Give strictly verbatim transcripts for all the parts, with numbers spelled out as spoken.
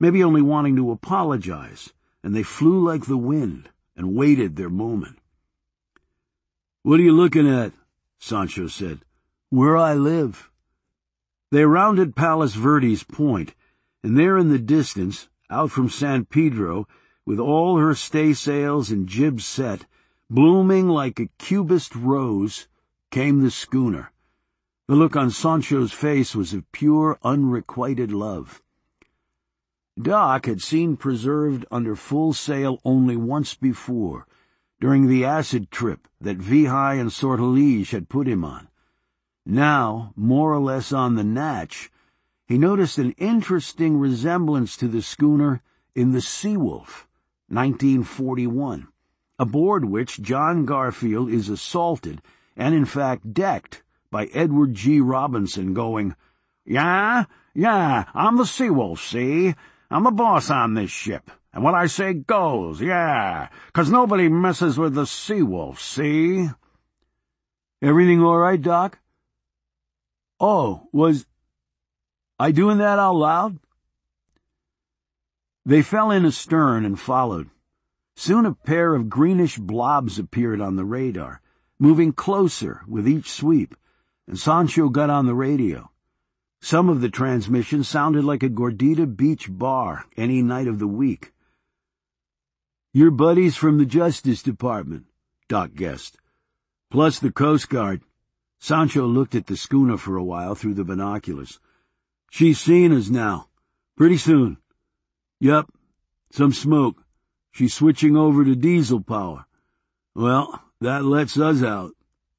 maybe only wanting to apologize, and they flew like the wind and waited their moment. "What are you looking at?" Sancho said. "Where I live." They rounded Palos Verdes Point, and there in the distance, out from San Pedro, with all her staysails and jibs set, blooming like a cubist rose, came the schooner. The look on Sancho's face was of pure, unrequited love. Doc had seen Preserved under full sail only once before, during the acid trip that Vihai and Sortilege had put him on. Now, more or less on the Natch, he noticed an interesting resemblance to the schooner in the Seawolf, nineteen forty-one, aboard which John Garfield is assaulted and, in fact, decked by Edward G. Robinson going, "Yeah, yeah, I'm the Seawolf, see? I'm the boss on this ship, and what I say goes, yeah, 'cause nobody messes with the Seawolf, see?" "Everything all right, Doc?" "Oh, was I doing that out loud?" They fell in astern and followed. Soon a pair of greenish blobs appeared on the radar, moving closer with each sweep, and Sancho got on the radio. Some of the transmissions sounded like a Gordita Beach bar any night of the week. "Your buddies from the Justice Department," Doc guessed. "Plus the Coast Guard." Sancho looked at the schooner for a while through the binoculars. "She's seen us now. Pretty soon." "Yup. Some smoke. She's switching over to diesel power. Well, that lets us out."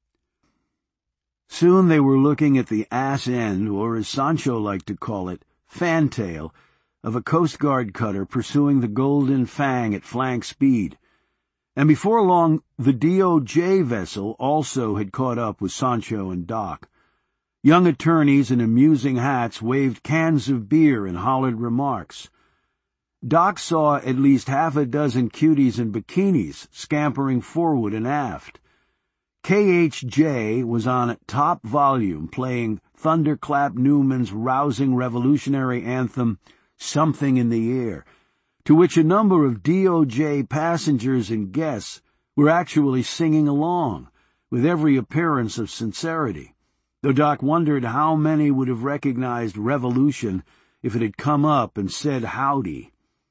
Soon they were looking at the ass end, or as Sancho liked to call it, fantail, of a Coast Guard cutter pursuing the Golden Fang at flank speed. And before long, the D O J vessel also had caught up with Sancho and Doc. Young attorneys in amusing hats waved cans of beer and hollered remarks. Doc saw at least half a dozen cuties in bikinis scampering forward and aft. K H J was on at top volume playing Thunderclap Newman's rousing revolutionary anthem, Something in the Air, to which a number of D O J passengers and guests were actually singing along, with every appearance of sincerity, though Doc wondered how many would have recognized revolution if it had come up and said howdy.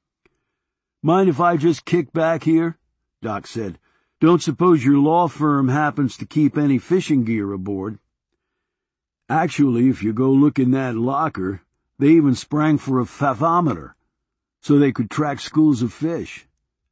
"Mind if I just kick back here?" Doc said. "Don't suppose your law firm happens to keep any fishing gear aboard?" "Actually, if you go look in that locker, they even sprang for a fathometer, so they could track schools of fish."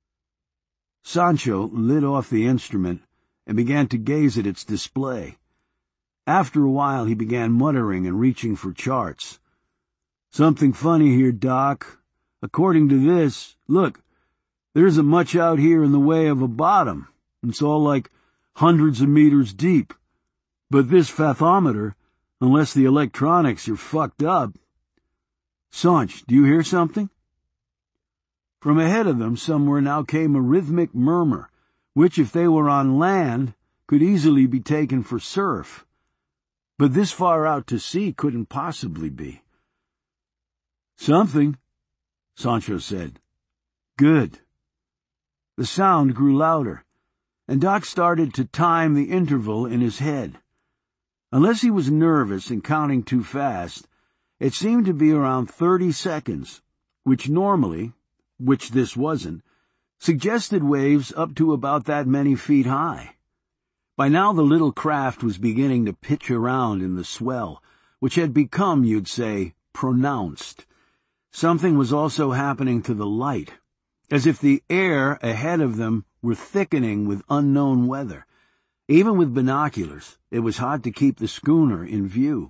Sancho lit off the instrument and began to gaze at its display. After a while he began muttering and reaching for charts. "Something funny here, Doc. According to this, look, there isn't much out here in the way of a bottom. It's all like hundreds of meters deep. But this fathometer, unless the electronics are fucked up—" "Sanch, do you hear something?" From ahead of them somewhere now came a rhythmic murmur, which, if they were on land, could easily be taken for surf. But this far out to sea couldn't possibly be. "Something," Sancho said. "Good." The sound grew louder, and Doc started to time the interval in his head. Unless he was nervous and counting too fast, it seemed to be around thirty seconds, which normally, which this wasn't, suggested waves up to about that many feet high. By now the little craft was beginning to pitch around in the swell, which had become, you'd say, pronounced. Something was also happening to the light, as if the air ahead of them were thickening with unknown weather. Even with binoculars, it was hard to keep the schooner in view.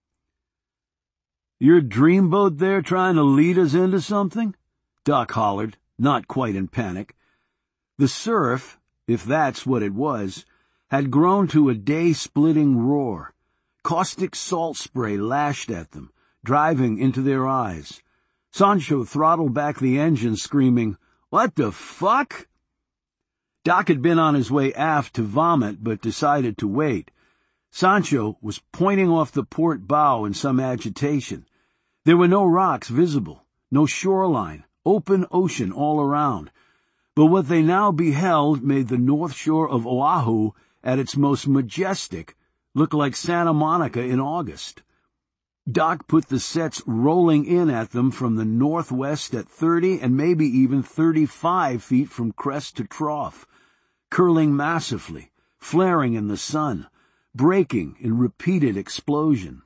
"Your dreamboat there trying to lead us into something?" Doc hollered, not quite in panic. The surf, if that's what it was, had grown to a day-splitting roar. Caustic salt spray lashed at them, driving into their eyes. Sancho throttled back the engine, screaming, "What the fuck?" Doc had been on his way aft to vomit, but decided to wait. Sancho was pointing off the port bow in some agitation. There were no rocks visible, no shoreline, open ocean all around. But what they now beheld made the north shore of Oahu, at its most majestic, look like Santa Monica in August. Doc put the sets rolling in at them from the northwest at thirty and maybe even thirty-five feet from crest to trough, curling massively, flaring in the sun, breaking in repeated explosion.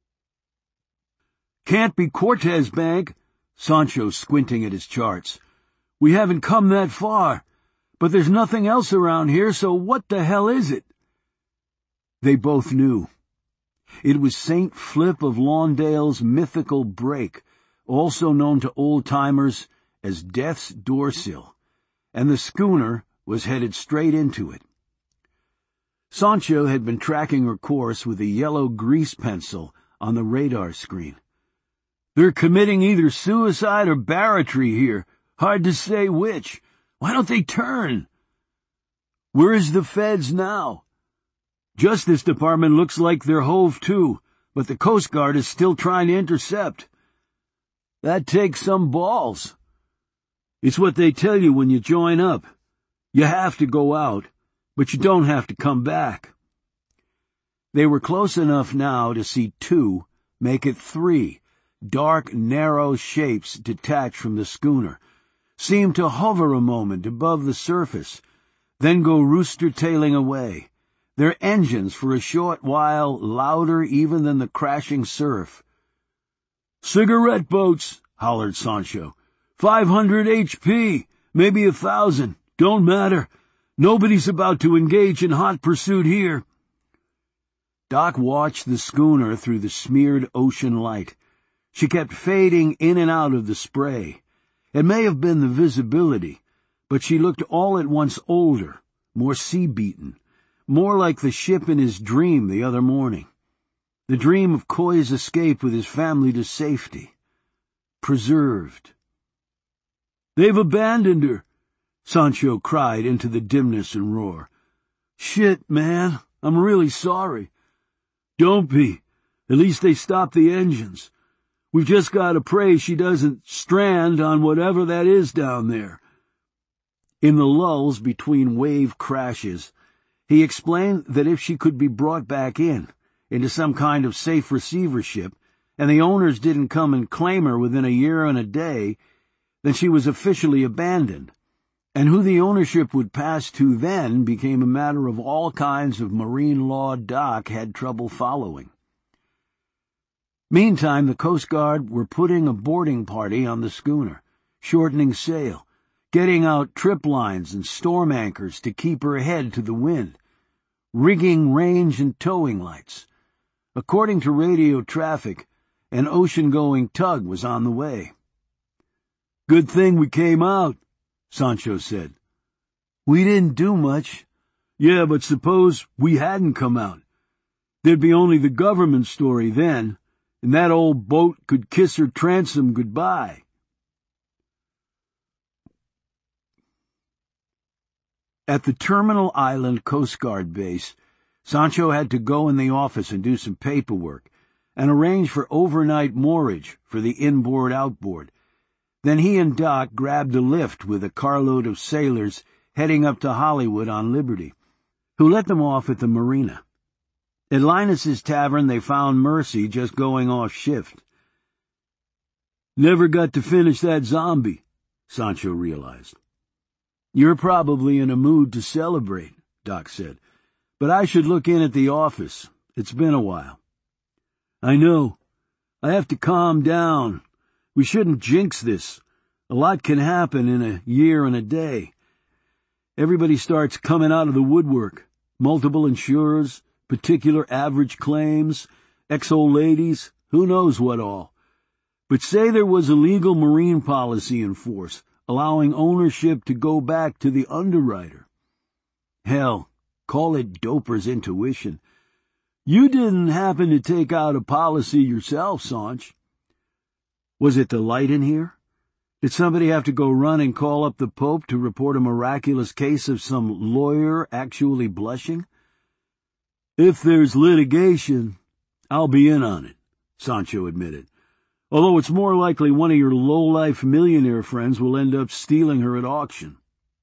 "Can't be Cortez Bank," Sancho squinting at his charts. "We haven't come that far, but there's nothing else around here, so what the hell is it?" They both knew. It was Saint Flip of Lawndale's mythical break, also known to old-timers as Death's Doorsill, and the schooner was headed straight into it. Sancho had been tracking her course with a yellow grease pencil on the radar screen. "They're committing either suicide or barratry here. Hard to say which. Why don't they turn?" "Where's the feds now?" "Justice Department looks like they're hove to, but the Coast Guard is still trying to intercept." "That takes some balls." "It's what they tell you when you join up. You have to go out, but you don't have to come back." They were close enough now to see two, make it three, dark, narrow shapes detach from the schooner, seem to hover a moment above the surface, then go rooster-tailing away, their engines for a short while louder even than the crashing surf. "Cigarette boats," hollered Sancho. Five hundred H P, maybe a thousand, don't matter. Nobody's about to engage in hot pursuit here." Doc watched the schooner through the smeared ocean light. She kept fading in and out of the spray. It may have been the visibility, but she looked all at once older, more sea-beaten, more like the ship in his dream the other morning. The dream of Coy's escape with his family to safety. Preserved. "They've abandoned her," Sancho cried into the dimness and roar. "Shit, man, I'm really sorry." "Don't be. At least they stopped the engines. We've just got to pray she doesn't strand on whatever that is down there." In the lulls between wave crashes, he explained that if she could be brought back in, into some kind of safe receivership, and the owners didn't come and claim her within a year and a day, then she was officially abandoned, and who the ownership would pass to then became a matter of all kinds of marine law Doc had trouble following. Meantime, the Coast Guard were putting a boarding party on the schooner, shortening sail, getting out trip lines and storm anchors to keep her head to the wind, rigging range and towing lights. According to radio traffic, an ocean-going tug was on the way. "Good thing we came out," Sancho said. "We didn't do much." "Yeah, but suppose we hadn't come out. There'd be only the government story then, and that old boat could kiss her transom goodbye." At the Terminal Island Coast Guard base, Sancho had to go in the office and do some paperwork, and arrange for overnight moorage for the inboard-outboard. Then he and Doc grabbed a lift with a carload of sailors heading up to Hollywood on Liberty, who let them off at the marina. At Linus's tavern they found Mercy just going off shift. "Never got to finish that zombie," Sancho realized. "You're probably in a mood to celebrate," Doc said, "but I should look in at the office. It's been a while." "I know. I have to calm down. We shouldn't jinx this. A lot can happen in a year and a day. Everybody starts coming out of the woodwork. Multiple insurers, particular average claims, ex-old ladies, who knows what all. But say there was a legal marine policy in force, allowing ownership to go back to the underwriter. Hell, call it Doper's intuition. You didn't happen to take out a policy yourself, Sanch. Was it the light in here? Did somebody have to go run and call up the Pope to report a miraculous case of some lawyer actually blushing?" "If there's litigation, I'll be in on it," Sancho admitted. Although it's more likely one of your low-life millionaire friends will end up stealing her at auction.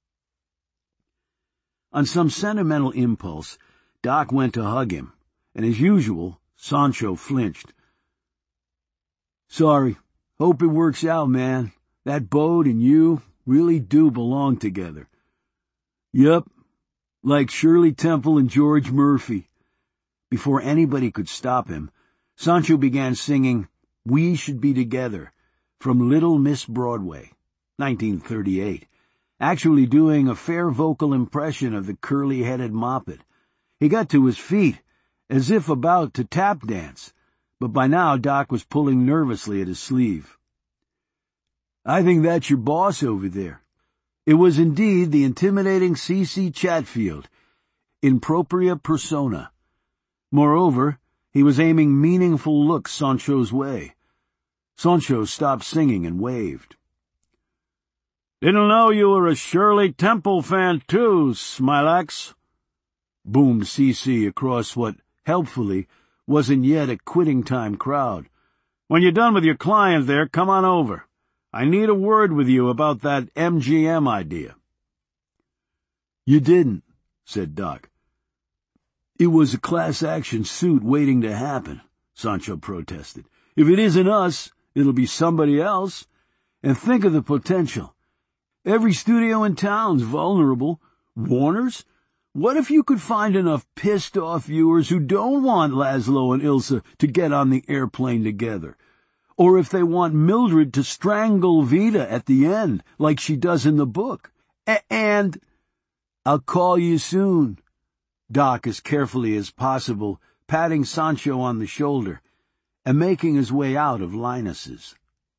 On some sentimental impulse, Doc went to hug him, and as usual, Sancho flinched. Sorry. Hope it works out, man. That boat and you really do belong together. Yep, like Shirley Temple and George Murphy. Before anybody could stop him, Sancho began singing We Should Be Together from Little Miss Broadway, nineteen thirty-eight, actually doing a fair vocal impression of the curly-headed Moppet. He got to his feet, as if about to tap dance, but by now Doc was pulling nervously at his sleeve. I think that's your boss over there. It was indeed the intimidating C C Chatfield, in propria persona. Moreover, he was aiming meaningful looks Sancho's way. Sancho stopped singing and waved. Didn't know you were a Shirley Temple fan too, Smilax, boomed C C across what, helpfully, wasn't yet a quitting-time crowd. When you're done with your client there, come on over. I need a word with you about that M G M idea. You didn't, said Doc. It was a class-action suit waiting to happen, Sancho protested. If it isn't us, it'll be somebody else. And think of the potential. Every studio in town's vulnerable. Warner's? What if you could find enough pissed-off viewers who don't want Laszlo and Ilsa to get on the airplane together? Or if they want Mildred to strangle Vida at the end, like she does in the book? A- and... I'll call you soon. Doc, as carefully as possible, patting Sancho on the shoulder and making his way out of Linus's.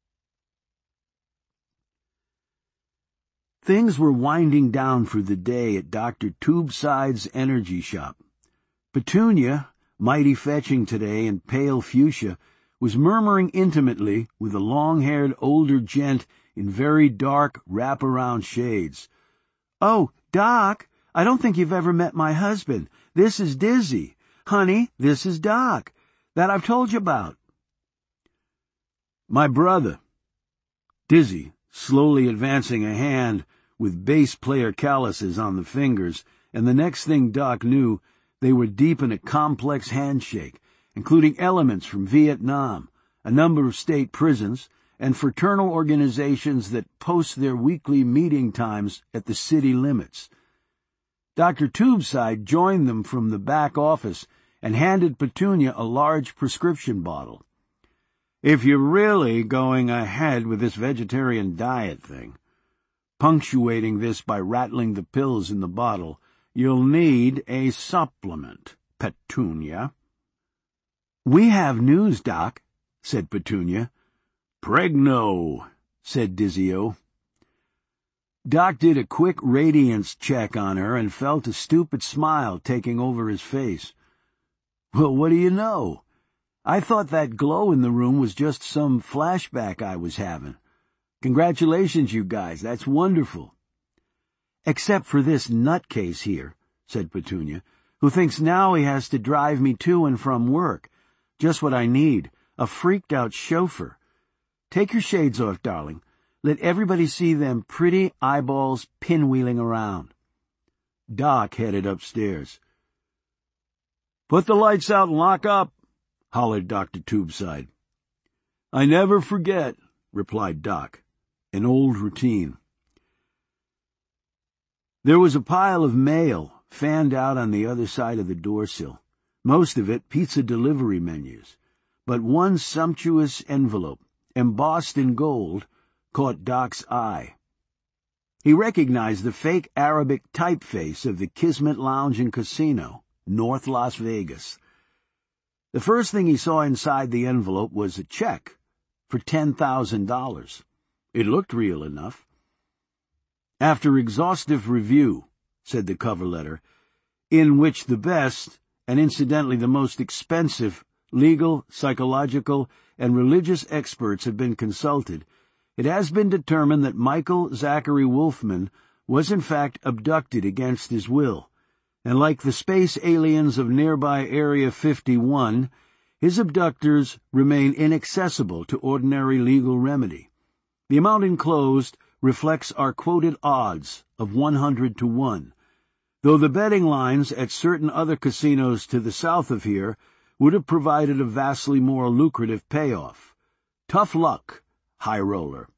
Things were winding down for the day at Doctor Tubeside's energy shop. Petunia, mighty fetching today in pale fuchsia, was murmuring intimately with a long-haired older gent in very dark wrap-around shades. Oh, Doc, I don't think you've ever met my husband. This is Dizzy. Honey, this is Doc. That I've told you about. My brother. Dizzy, slowly advancing a hand with bass player calluses on the fingers, and the next thing Doc knew, they were deep in a complex handshake, including elements from Vietnam, a number of state prisons, and fraternal organizations that post their weekly meeting times at the city limits. Doctor Tubeside joined them from the back office and handed Petunia a large prescription bottle. If you're really going ahead with this vegetarian diet thing, punctuating this by rattling the pills in the bottle, you'll need a supplement, Petunia. We have news, Doc, said Petunia. Pregno, said Dizzy-O. Doc did a quick radiance check on her and felt a stupid smile taking over his face. Well, what do you know? I thought that glow in the room was just some flashback I was having. Congratulations, you guys. That's wonderful. Except for this nutcase here, said Petunia, who thinks now he has to drive me to and from work. Just what I need, a freaked-out chauffeur. Take your shades off, darling. Let everybody see them pretty eyeballs pinwheeling around. Doc headed upstairs. Put the lights out and lock up, hollered Doctor Tubeside. I never forget, replied Doc, an old routine. There was a pile of mail fanned out on the other side of the doorsill, most of it pizza delivery menus, but one sumptuous envelope, embossed in gold, caught Doc's eye. He recognized the fake Arabic typeface of the Kismet Lounge and Casino, North Las Vegas. The first thing he saw inside the envelope was a check for ten thousand dollars. It looked real enough. After exhaustive review, said the cover letter, in which the best, and incidentally the most expensive, legal, psychological, and religious experts have been consulted, it has been determined that Michael Zachary Wolfman was in fact abducted against his will, and like the space aliens of nearby Area fifty-one, his abductors remain inaccessible to ordinary legal remedy. The amount enclosed reflects our quoted odds of one hundred to one, though the betting lines at certain other casinos to the south of here would have provided a vastly more lucrative payoff. Tough luck, high roller.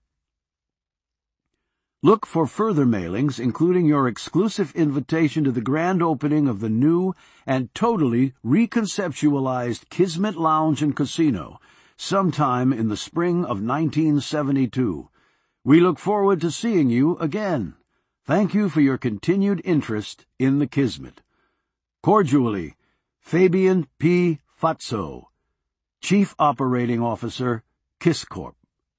Look for further mailings, including your exclusive invitation to the grand opening of the new and totally reconceptualized Kismet Lounge and Casino, sometime in the spring of nineteen seventy-two. We look forward to seeing you again. Thank you for your continued interest in the Kismet. Cordially, Fabian P. Fatso, Chief Operating Officer, KissCorp.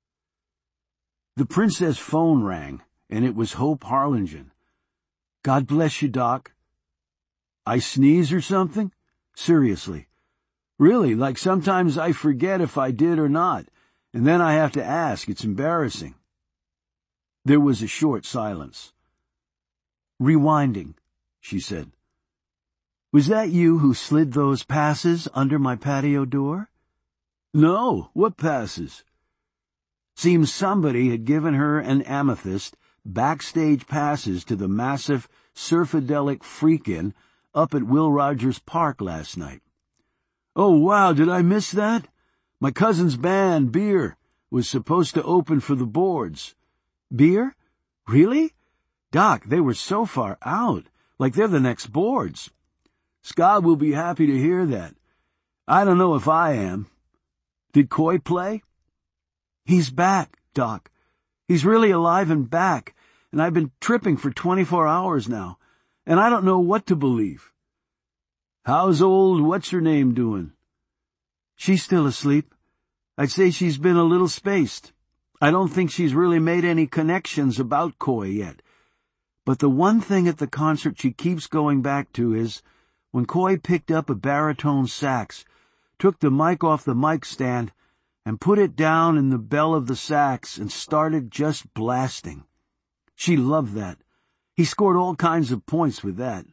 The princess phone rang, and it was Hope Harlingen. God bless you, Doc. I sneeze or something? Seriously. Really, like sometimes I forget if I did or not, and then I have to ask. It's embarrassing. There was a short silence. Rewinding, she said. Was that you who slid those passes under my patio door? No, what passes? Seems somebody had given her an amethyst backstage passes to the massive Surfadelic Freak-In up at Will Rogers Park last night. Oh, wow, did I miss that? My cousin's band, Beer, was supposed to open for the boards. Beer? Really? Doc, they were so far out, like they're the next boards. Scott will be happy to hear that. I don't know if I am. Did Coy play? He's back, Doc. He's really alive and back, and I've been tripping for twenty-four hours now, and I don't know what to believe. How's old what's-her-name doing? She's still asleep. I'd say she's been a little spaced. I don't think she's really made any connections about Coy yet. But the one thing at the concert she keeps going back to is when Coy picked up a baritone sax, took the mic off the mic stand, and put it down in the bell of the sax and started just blasting. She loved that. He scored all kinds of points with that.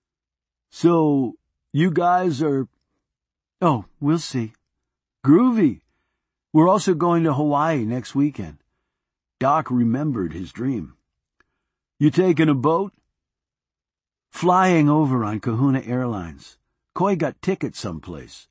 So, you guys are... Oh, we'll see. Groovy. We're also going to Hawaii next weekend. Doc remembered his dream. You taking a boat? Flying over on Kahuna Airlines. Coy got tickets someplace.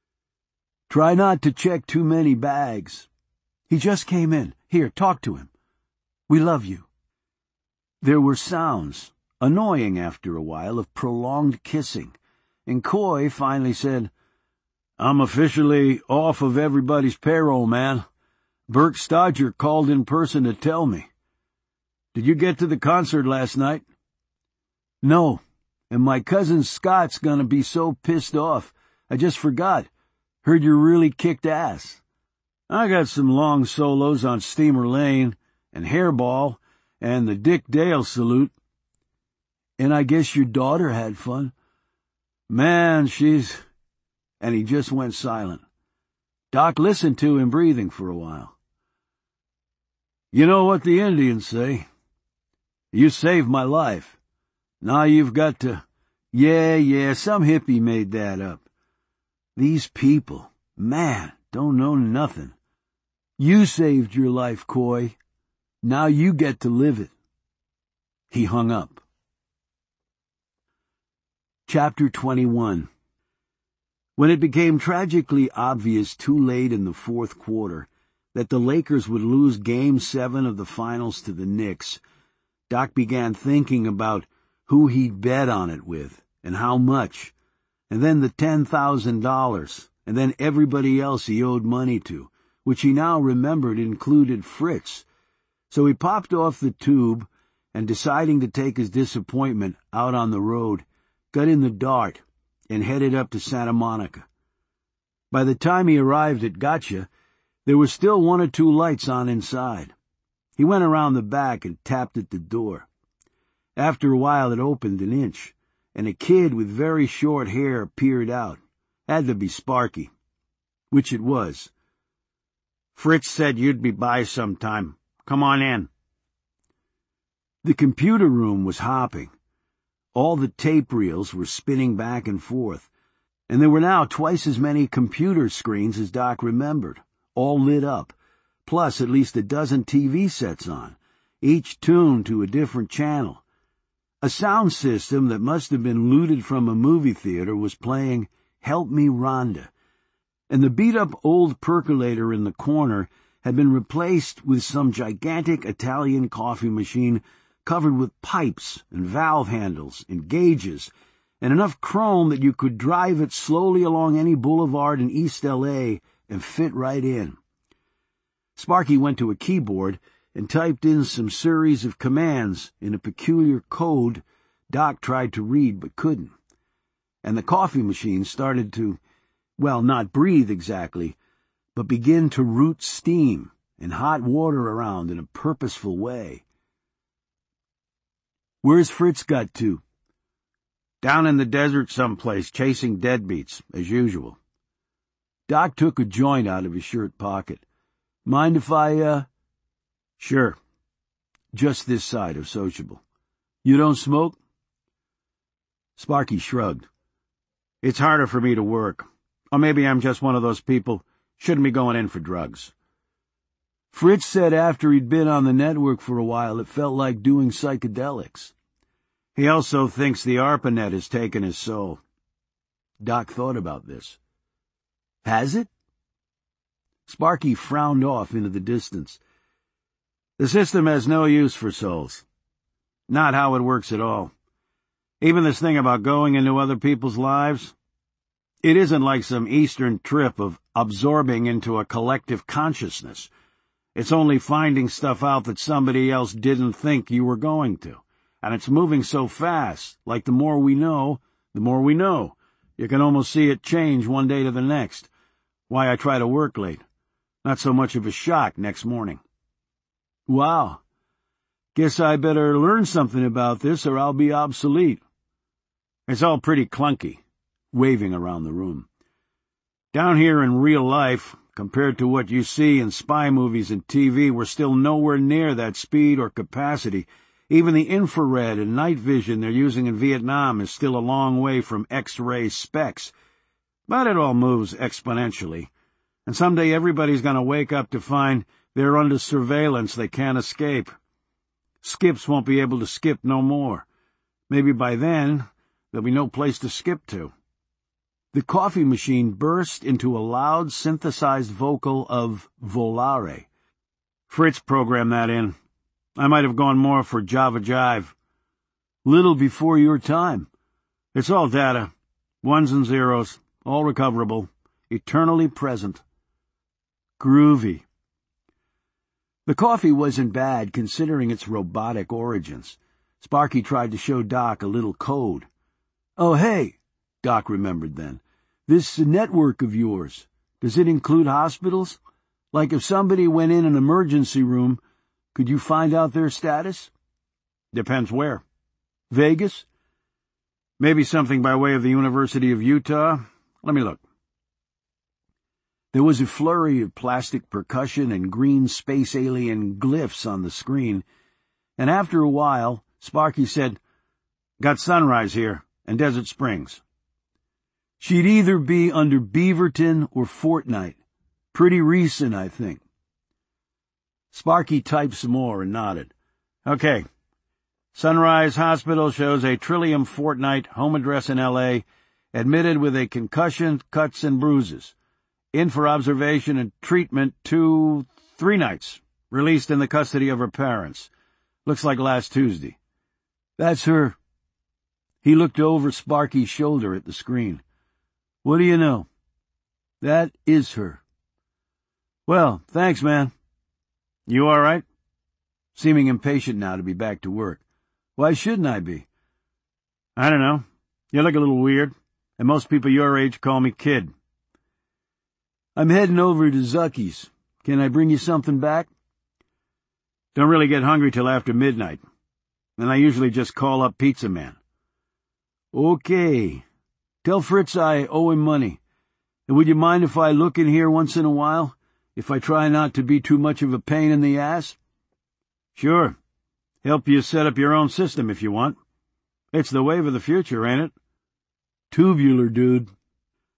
Try not to check too many bags. He just came in. Here, talk to him. We love you. There were sounds, annoying after a while, of prolonged kissing, and Coy finally said, I'm officially off of everybody's payroll, man. Burke Stodger called in person to tell me. Did you get to the concert last night? No, and my cousin Scott's gonna be so pissed off. I just forgot. Heard you really kicked ass. I got some long solos on Steamer Lane and Hairball and the Dick Dale Salute. And I guess your daughter had fun. Man, she's... And he just went silent. Doc listened to him breathing for a while. You know what the Indians say? You saved my life. Now you've got to... Yeah, yeah, some hippie made that up. These people, man, don't know nothing. You saved your life, Coy. Now you get to live it. He hung up. Chapter twenty-one. When it became tragically obvious too late in the fourth quarter that the Lakers would lose Game seven of the finals to the Knicks, Doc began thinking about who he'd bet on it with and how much, and then the ten thousand dollars, and then everybody else he owed money to, which he now remembered included Fritz. So he popped off the tube and, deciding to take his disappointment out on the road, got in the Dart and headed up to Santa Monica. By the time he arrived at Gotcha, there were still one or two lights on inside. He went around the back and tapped at the door. After a while it opened an inch, and a kid with very short hair peered out. Had to be Sparky. Which it was. Fritz said you'd be by sometime. Come on in. The computer room was hopping. All the tape reels were spinning back and forth, and there were now twice as many computer screens as Doc remembered, all lit up, plus at least a dozen T V sets on, each tuned to a different channel. A sound system that must have been looted from a movie theater was playing Help Me Rhonda, and the beat-up old percolator in the corner had been replaced with some gigantic Italian coffee machine covered with pipes and valve handles and gauges, and enough chrome that you could drive it slowly along any boulevard in East L A and fit right in. Sparky went to a keyboard and typed in some series of commands in a peculiar code Doc tried to read but couldn't. And the coffee machine started to, well, not breathe exactly, but begin to root steam and hot water around in a purposeful way. "Where's Fritz got to?" "Down in the desert someplace, chasing deadbeats, as usual." Doc took a joint out of his shirt pocket. "Mind if I, uh... "Sure." Just this side of sociable. "You don't smoke?" Sparky shrugged. "It's harder for me to work. Or maybe I'm just one of those people shouldn't be going in for drugs." Fritz said after he'd been on the network for a while it felt like doing psychedelics. He also thinks the ARPANET has taken his soul. Doc thought about this. Has it? Sparky frowned off into the distance. The system has no use for souls. Not how it works at all. Even this thing about going into other people's lives, it isn't like some Eastern trip of absorbing into a collective consciousness. It's only finding stuff out that somebody else didn't think you were going to. And it's moving so fast, like the more we know, the more we know. You can almost see it change one day to the next. Why I try to work late. Not so much of a shock next morning. Wow. Guess I better learn something about this or I'll be obsolete. It's all pretty clunky, waving around the room. Down here in real life, compared to what you see in spy movies and T V, we're still nowhere near that speed or capacity. Even the infrared and night vision they're using in Vietnam is still a long way from X-ray specs. But it all moves exponentially. And someday everybody's going to wake up to find they're under surveillance they can't escape. Skips won't be able to skip no more. Maybe by then, there'll be no place to skip to. The coffee machine burst into a loud, synthesized vocal of Volare. Fritz programmed that in. I might have gone more for Java Jive. Little before your time. It's all data. Ones and zeros. All recoverable. Eternally present. Groovy. The coffee wasn't bad, considering its robotic origins. Sparky tried to show Doc a little code. "Oh, hey," Doc remembered then. "This network of yours, does it include hospitals? Like if somebody went in an emergency room, could you find out their status?" "Depends where." "Vegas?" "Maybe something by way of the University of Utah. Let me look." There was a flurry of plastic percussion and green space alien glyphs on the screen, and after a while, Sparky said, "Got Sunrise here, and Desert Springs." "She'd either be under Beaverton or Fortnite. Pretty recent, I think." Sparky typed some more and nodded. "Okay. Sunrise Hospital shows a Trillium Fortnite, home address in L A, admitted with a concussion, cuts, and bruises. In for observation and treatment two, three nights. Released in the custody of her parents. Looks like last Tuesday." "That's her." He looked over Sparky's shoulder at the screen. "What do you know?" "That is her." "Well, thanks, man. You all right?" Seeming impatient now to be back to work. "Why shouldn't I be?" "I don't know. You look a little weird, and most people your age call me kid." "I'm heading over to Zucky's. Can I bring you something back?" "Don't really get hungry till after midnight, and I usually just call up Pizza Man." "Okay. Tell Fritz I owe him money. And would you mind if I look in here once in a while, if I try not to be too much of a pain in the ass?" "Sure. Help you set up your own system if you want. It's the wave of the future, ain't it?" "Tubular, dude."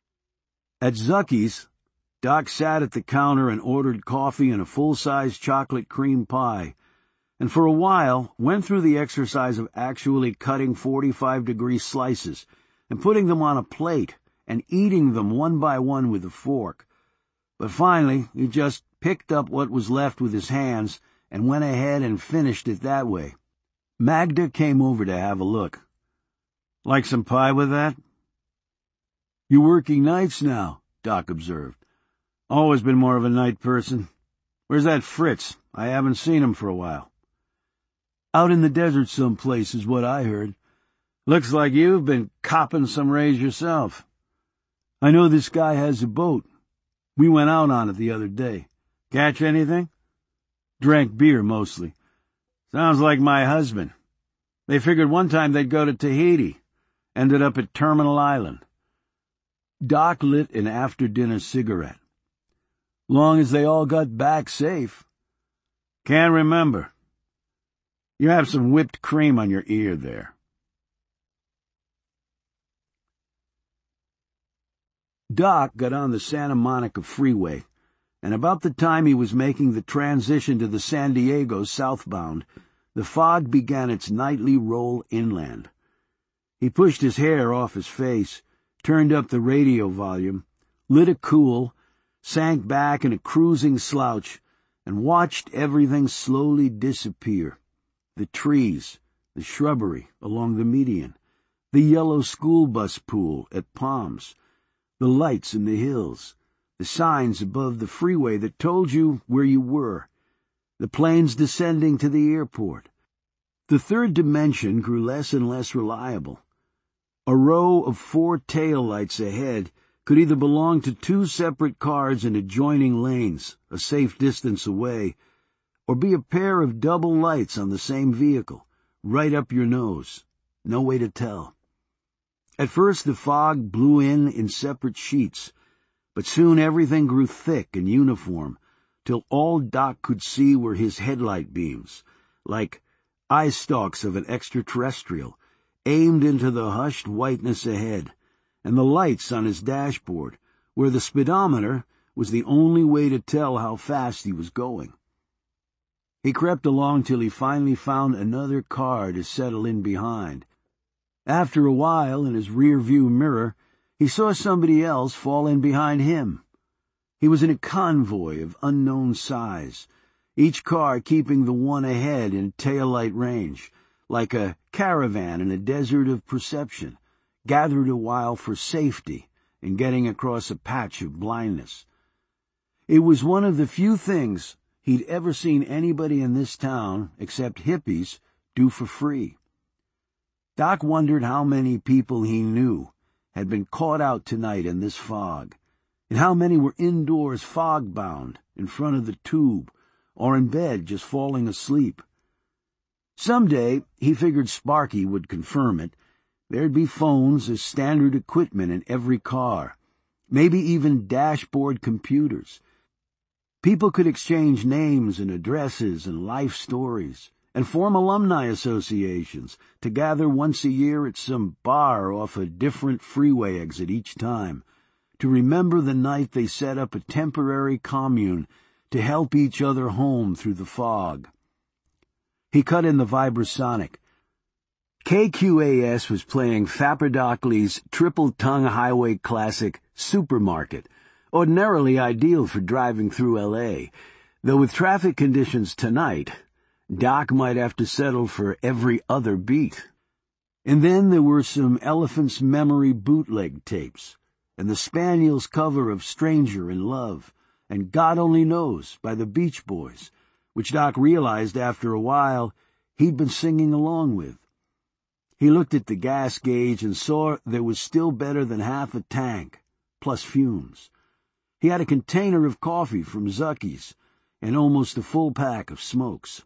At Zucky's, Doc sat at the counter and ordered coffee and a full-size chocolate cream pie, and for a while went through the exercise of actually cutting forty-five degree slices and putting them on a plate and eating them one by one with a fork. But finally, he just picked up what was left with his hands and went ahead and finished it that way. Magda came over to have a look. "Like some pie with that?" "You're working nights now," Doc observed. "Always been more of a night person. Where's that Fritz? I haven't seen him for a while." "Out in the desert someplace is what I heard." "Looks like you've been copping some rays yourself." "I know this guy has a boat. We went out on it the other day." "Catch anything?" "Drank beer, mostly." "Sounds like my husband. They figured one time they'd go to Tahiti. Ended up at Terminal Island." Doc lit an after-dinner cigarette. "Long as they all got back safe." "Can't remember. You have some whipped cream on your ear there." Doc got on the Santa Monica Freeway, and about the time he was making the transition to the San Diego southbound, the fog began its nightly roll inland. He pushed his hair off his face, turned up the radio volume, lit a Kool, sank back in a cruising slouch, and watched everything slowly disappear. The trees, the shrubbery along the median, the yellow school bus pool at Palms, the lights in the hills, the signs above the freeway that told you where you were, the planes descending to the airport. The third dimension grew less and less reliable. A row of four taillights ahead could either belong to two separate cars in adjoining lanes, a safe distance away, or be a pair of double lights on the same vehicle, right up your nose. No way to tell. At first the fog blew in in separate sheets, but soon everything grew thick and uniform, till all Doc could see were his headlight beams, like eye stalks of an extraterrestrial, aimed into the hushed whiteness ahead, and the lights on his dashboard, where the speedometer was the only way to tell how fast he was going. He crept along till he finally found another car to settle in behind. After a while, in his rear-view mirror, he saw somebody else fall in behind him. He was in a convoy of unknown size, each car keeping the one ahead in taillight range, like a caravan in a desert of perception, gathered a while for safety in getting across a patch of blindness. It was one of the few things he'd ever seen anybody in this town, except hippies, do for free. Doc wondered how many people he knew had been caught out tonight in this fog, and how many were indoors fog-bound in front of the tube, or in bed just falling asleep. Someday, he figured Sparky would confirm it, there'd be phones as standard equipment in every car, maybe even dashboard computers. People could exchange names and addresses and life stories, and form alumni associations to gather once a year at some bar off a different freeway exit each time, to remember the night they set up a temporary commune to help each other home through the fog. He cut in the Vibrasonic. K Q A S was playing Fapardockley's triple-tongue highway classic, Supermarket, ordinarily ideal for driving through L A, though with traffic conditions tonight, Doc might have to settle for every other beat. And then there were some Elephant's Memory bootleg tapes, and the Spaniel's cover of Stranger in Love, and God Only Knows by the Beach Boys, which Doc realized after a while he'd been singing along with. He looked at the gas gauge and saw there was still better than half a tank, plus fumes. He had a container of coffee from Zucky's and almost a full pack of smokes.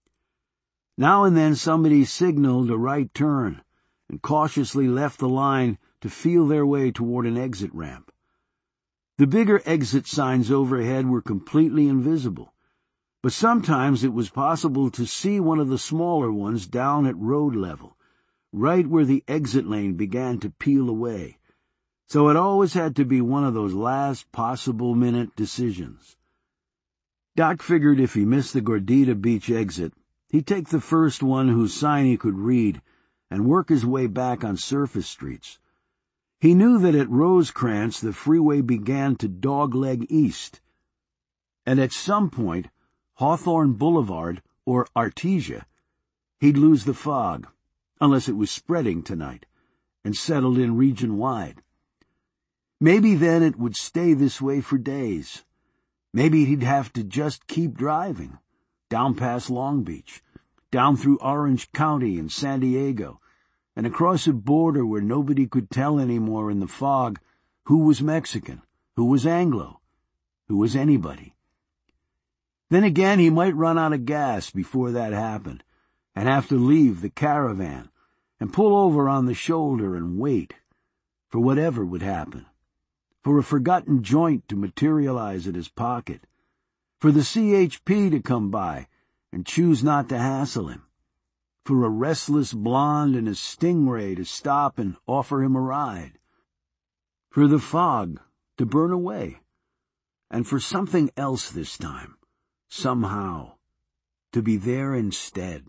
Now and then somebody signaled a right turn and cautiously left the line to feel their way toward an exit ramp. The bigger exit signs overhead were completely invisible, but sometimes it was possible to see one of the smaller ones down at road level, right where the exit lane began to peel away. So it always had to be one of those last possible minute decisions. Doc figured if he missed the Gordita Beach exit, he'd take the first one whose sign he could read and work his way back on surface streets. He knew that at Rosecrans the freeway began to dogleg east, and at some point, Hawthorne Boulevard or Artesia, he'd lose the fog, unless it was spreading tonight, and settled in region-wide. Maybe then it would stay this way for days. Maybe he'd have to just keep driving, down past Long Beach, down through Orange County and San Diego, and across a border where nobody could tell anymore in the fog who was Mexican, who was Anglo, who was anybody. Then again he might run out of gas before that happened, and have to leave the caravan and pull over on the shoulder and wait for whatever would happen, for a forgotten joint to materialize in his pocket, for the C H P to come by and choose not to hassle him, for a restless blonde in a Stingray to stop and offer him a ride, for the fog to burn away, and for something else this time, somehow, to be there instead.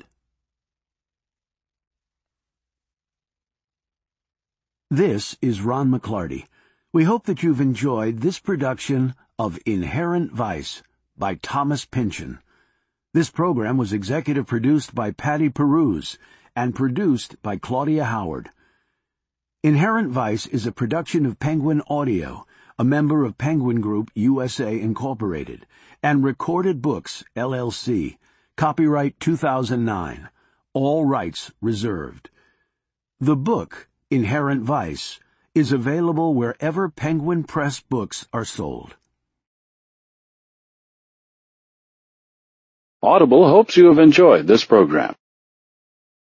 This is Ron McClarty. We hope that you've enjoyed this production of Inherent Vice by Thomas Pynchon. This program was executive produced by Patty Peruse and produced by Claudia Howard. Inherent Vice is a production of Penguin Audio, a member of Penguin Group U S A Incorporated, and Recorded Books, L L C. Copyright two thousand nine. All rights reserved. The book, Inherent Vice, is available wherever Penguin Press books are sold. Audible hopes you have enjoyed this program.